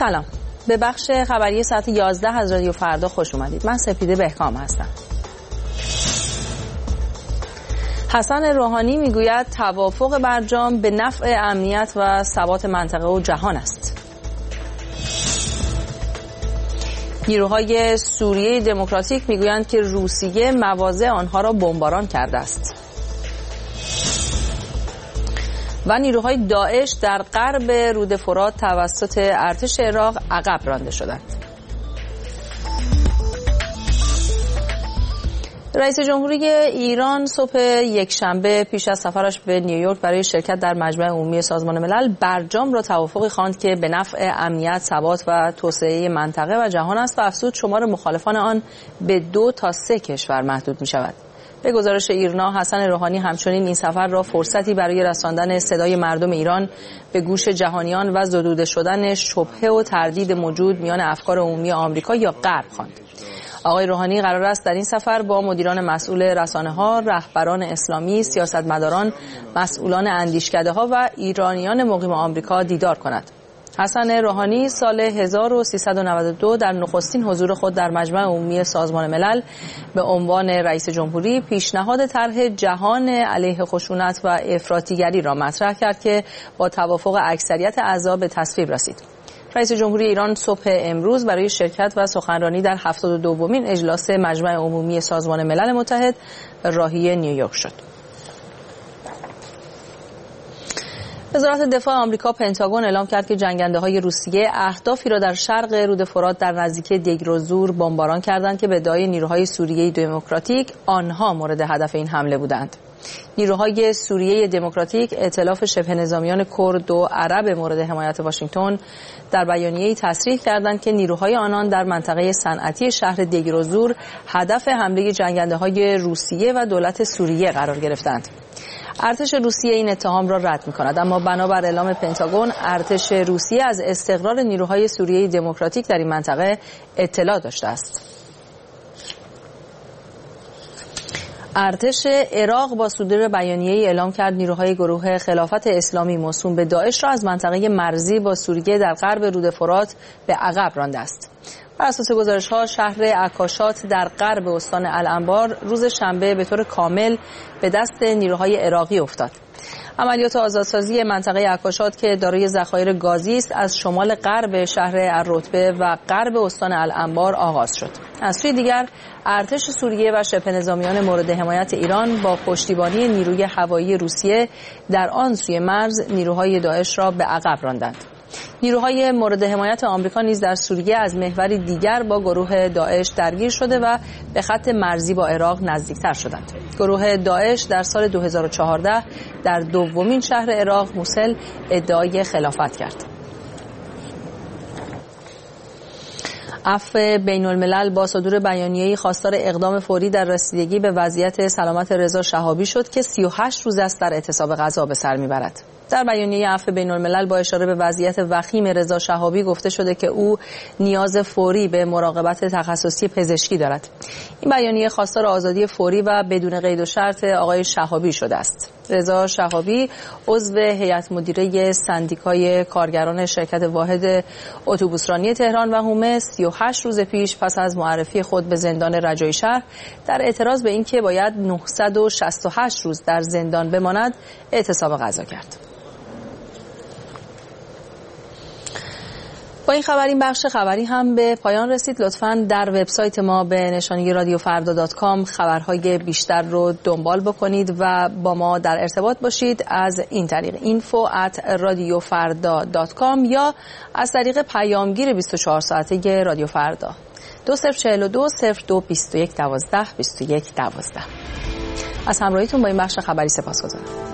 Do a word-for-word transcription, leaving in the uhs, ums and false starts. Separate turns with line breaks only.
سلام، به بخش خبری ساعت یازده از رادیو فردا خوش اومدید. من سپیده بهکام هستم. حسن روحانی میگوید توافق برجام به نفع امنیت و ثبات منطقه و جهان است. نیروهای سوریه دموکراتیک میگویند که روسیه مواضع آنها را بمباران کرده است. و نیروهای داعش در غرب رود فرات توسط ارتش عراق عقب رانده شدند. رئیس جمهوری ایران صبح یکشنبه پیش از سفرش به نیویورک برای شرکت در مجمع عمومی سازمان ملل برجام را توافقی خواند که به نفع امنیت، ثبات و توسعه منطقه و جهان است و افزود شمار مخالفان آن به دو تا سه کشور محدود می شود. به گزارش ایرنا، حسن روحانی همچنین این سفر را فرصتی برای رساندن صدای مردم ایران به گوش جهانیان و زدوده شدن شبهه و تردید موجود میان افکار عمومی آمریکا یا غرب خواند. آقای روحانی قرار است در این سفر با مدیران مسئول رسانه‌ها، رهبران اسلامی، سیاستمداران، مسئولان اندیشکده‌ها و ایرانیان مقیم آمریکا دیدار کند. حسن روحانی سال هزار و سیصد و نود و دو در نخستین حضور خود در مجمع عمومی سازمان ملل به عنوان رئیس جمهوری پیشنهاد طرح جهان علیه خشونت و افراطیگری را مطرح کرد که با توافق اکثریت اعضا به تصویب رسید. رئیس جمهوری ایران صبح امروز برای شرکت و سخنرانی در هفتاد و دومین اجلاس مجمع عمومی سازمان ملل متحد راهی نیویورک شد. وزارت دفاع آمریکا پنتاگون اعلام کرد که جنگنده‌های روسیه اهدافی را در شرق رود فرات در نزدیکی دیگروزور بمباران کردند که به ادعای نیروهای سوریه دموکراتیک آنها مورد هدف این حمله بودند. نیروهای سوریه دموکراتیک، ائتلاف شبه نظامیان کرد و عرب مورد حمایت واشنگتن، در بیانیه‌ای تصریح کردند که نیروهای آنان در منطقه صنعتی شهر دیگروزور هدف حمله جنگنده‌های روسیه و دولت سوریه قرار گرفتند. ارتش روسیه این اتهام را رد می‌کند، اما بنابر اعلام پنتاگون ارتش روسیه از استقرار نیروهای سوریه دموکراتیک در این منطقه اطلاع داشته است. ارتش عراق با صدور بیانیه‌ای اعلام کرد نیروهای گروه خلافت اسلامی موسوم به داعش را از منطقه مرزی با سوریه در غرب رود فرات به عقب رانده است. بر اساس گزارش‌ها شهر عکاشات در غرب استان الانبار روز شنبه به طور کامل به دست نیروهای عراقی افتاد. عملیات آزادسازی منطقه عکاشات که دارای ذخایر گازی است از شمال غرب شهر الرتبه و غرب استان الانبار آغاز شد. از سوی دیگر ارتش سوریه و شبه نظامیان مورد حمایت ایران با پشتیبانی نیروی هوایی روسیه در آن سوی مرز نیروهای داعش را به عقب راندند. نیروهای مورد حمایت آمریکا نیز در سوریه از محوری دیگر با گروه داعش درگیر شده و به خط مرزی با عراق نزدیکتر شدند. گروه داعش در سال دو هزار و چهارده در دومین شهر عراق موصل ادعای خلافت کرد. عفو بین الملل با صدور بیانیه‌ای خواستار اقدام فوری در رسیدگی به وضعیت سلامت رضا شهابی شد که سی و هشت روز است در اعتصاب غذا به سر میبرد. در بیانیه عفو بین الملل با اشاره به وضعیت وخیم رضا شهابی گفته شده که او نیاز فوری به مراقبت تخصصی پزشکی دارد. این بیانیه خواستار آزادی فوری و بدون قید و شرط آقای شهابی شده است. رضا شهابی عضو هیئت مدیره سندیکای کارگران شرکت واحد اتوبوسرانی تهران و حومه سی و هشت روز پیش پس از معرفی خود به زندان رجایی شهر در اعتراض به اینکه باید نهصد و شصت و هشت روز در زندان بماند اعتصاب غذا کرد. با این خبر این بخش خبری هم به پایان رسید. لطفاً در وبسایت ما به نشانی رادیو فردا دات کام خبرهای بیشتر رو دنبال بکنید و با ما در ارتباط باشید از این طریق اینفو ات رادیو فردا دات کام یا از طریق پیامگیر بیست و چهار ساعته رادیو فردا دو صفر چهل و دو صفر دو بیست و یک دوازده بیست و یک دوازده. از همراهیتون با این بخش خبری سپاسگزارم.